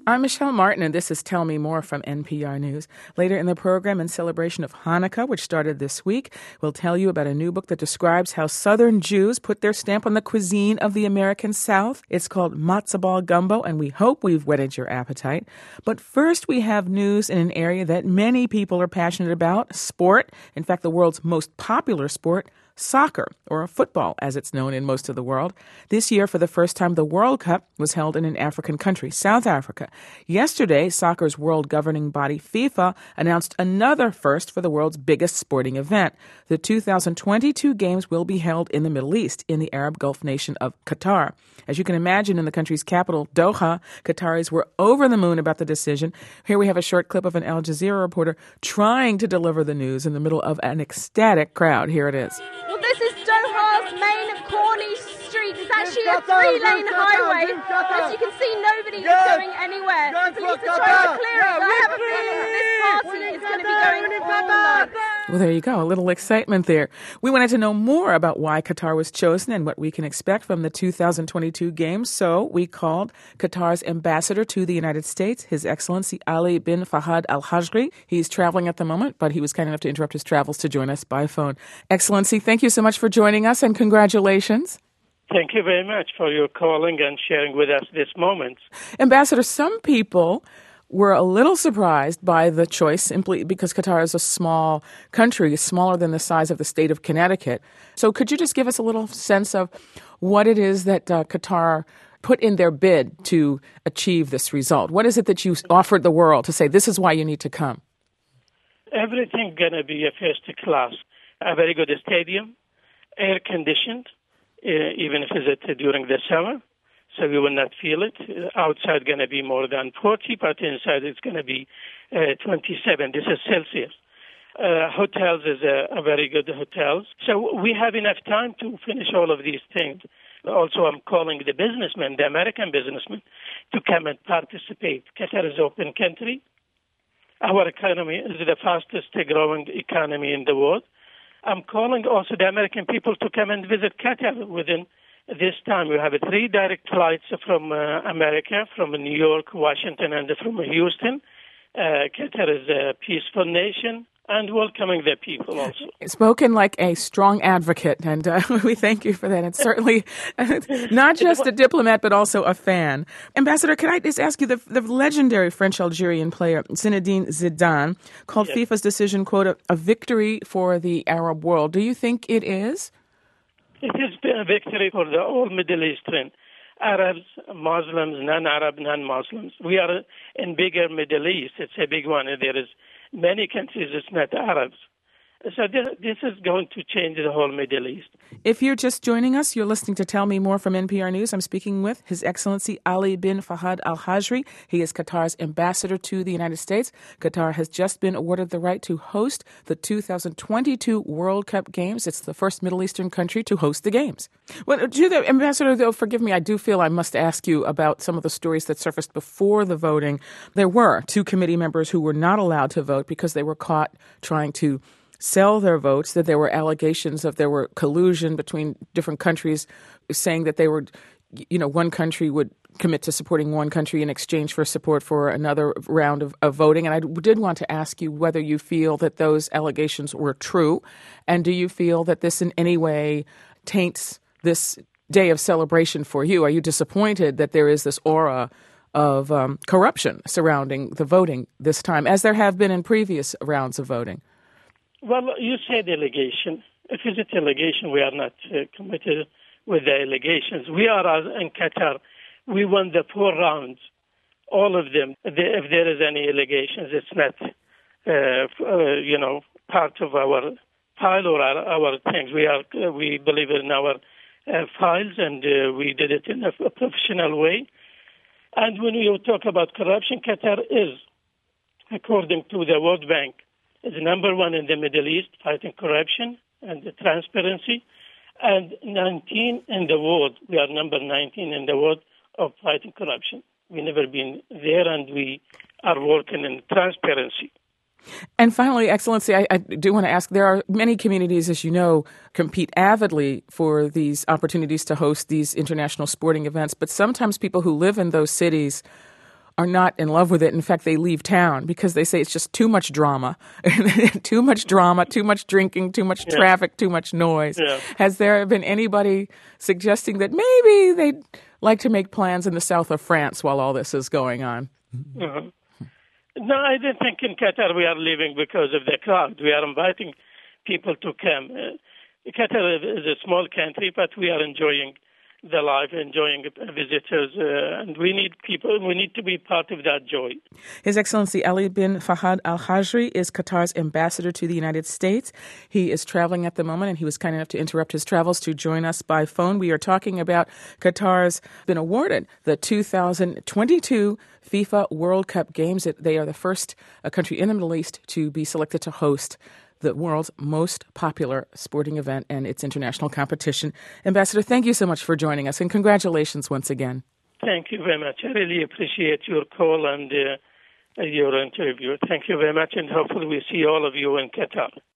I'm Michelle Martin, and this is Tell Me More from NPR News. Later in the program, in celebration of Hanukkah, which started this week, we'll tell you about a new book that describes how Southern Jews put their stamp on the cuisine of the American South. It's called Matzo Ball Gumbo, and we hope we've whetted your appetite. But first, we have news in an area that many people are passionate about, sport. In fact, the world's most popular sport, soccer, or football as it's known in most of the world. This year, for the first time, the World Cup was held in an African country, South Africa. Yesterday, soccer's world governing body, FIFA, announced another first for the world's biggest sporting event. The 2022 games will be held in the Middle East, in the Arab Gulf nation of Qatar. As you can imagine, in the country's capital, Doha, Qataris were over the moon about the decision. Here we have a short clip of an Al Jazeera reporter trying to deliver the news in the middle of an ecstatic crowd. Here it is. Well, this is Doha's main Corniche Street. It's actually a three-lane highway. As you can see, nobody is going anywhere. The police are trying to clear it. I have a feeling that this party is going to be going all night. Well, there you go. A little excitement there. We wanted to know more about why Qatar was chosen and what we can expect from the 2022 games. So we called Qatar's ambassador to the United States, His Excellency Ali bin Fahad Al Hajri. He's traveling at the moment, but he was kind enough to interrupt his travels to join us by phone. Excellency, thank you so much for joining us and congratulations. Thank you very much for your calling and sharing with us this moment. Ambassador, some people were a little surprised by the choice simply because Qatar is a small country, smaller than the size of the state of Connecticut. So could you just give us a little sense of what it is that Qatar put in their bid to achieve this result? What is it that you offered the world to say, this is why you need to come? Everything going to be a first class. A very good stadium, air-conditioned, even if it's during the summer, so you will not feel it. Outside going to be more than 40, but inside it's going to be 27. This is Celsius. Hotels is a very good hotels. So we have enough time to finish all of these things. Also, I'm calling the businessmen, the American businessmen, to come and participate. Qatar is an open country. Our economy is the fastest growing economy in the world. I'm calling also the American people to come and visit Qatar within this time. We have 3 direct flights from America, from New York, Washington, and from Houston. Qatar is a peaceful nation and welcoming the people also. Spoken like a strong advocate, and we thank you for that. And certainly not just a diplomat, but also a fan. Ambassador, can I just ask you, the legendary French-Algerian player Zinedine Zidane called FIFA's decision, quote, a victory for the Arab world. Do you think it is? It has been a victory for the whole Middle Eastern, Arabs, Muslims, non-Arab, non-Muslims. We are in bigger Middle East. It's a big one. There is many countries, it's not Arabs. So this is going to change the whole Middle East. If you're just joining us, you're listening to Tell Me More from NPR News. I'm speaking with His Excellency Ali bin Fahad Al Hajri. He is Qatar's ambassador to the United States. Qatar has just been awarded the right to host the 2022 World Cup Games. It's the first Middle Eastern country to host the games. Well, to the ambassador, though, forgive me, I do feel I must ask you about some of the stories that surfaced before the voting. There were 2 committee members who were not allowed to vote because they were caught trying to sell their votes, that there were allegations of there were collusion between different countries saying that they were, one country would commit to supporting one country in exchange for support for another round of voting. And I did want to ask you whether you feel that those allegations were true, and do you feel that this in any way taints this day of celebration for you? Are you disappointed that there is this aura of corruption surrounding the voting this time, as there have been in previous rounds of voting? Well, you said allegation. If it's allegation, we are not committed with the allegations. We are in Qatar. We won the 4 rounds, all of them. If there is any allegations, it's not, part of our file or our things. We believe in our files, and we did it in a professional way. And when you talk about corruption, Qatar is, according to the World Bank, is number 1 in the Middle East, fighting corruption and transparency, and 19 in the world. We are number 19 in the world of fighting corruption. We've never been there, and we are working in transparency. And finally, Excellency, I do want to ask, there are many communities, as you know, compete avidly for these opportunities to host these international sporting events, but sometimes people who live in those cities are not in love with it. In fact, they leave town because they say it's just too much drama, too much drinking, too much traffic, too much noise. Yeah. Has there been anybody suggesting that maybe they'd like to make plans in the south of France while all this is going on? Uh-huh. No, I don't think in Qatar we are leaving because of the crowd. We are inviting people to come. Qatar is a small country, but we are enjoying the life, enjoying visitors, and we need people. We need to be part of that joy. His Excellency Ali bin Fahad Al Hajri is Qatar's ambassador to the United States. He is traveling at the moment, and he was kind enough to interrupt his travels to join us by phone. We are talking about Qatar's been awarded the 2022 FIFA World Cup Games. They are the first country in the Middle East to be selected to host the world's most popular sporting event and its international competition. Ambassador, thank you so much for joining us, and congratulations once again. Thank you very much. I really appreciate your call and your interview. Thank you very much, and hopefully we see all of you in Qatar.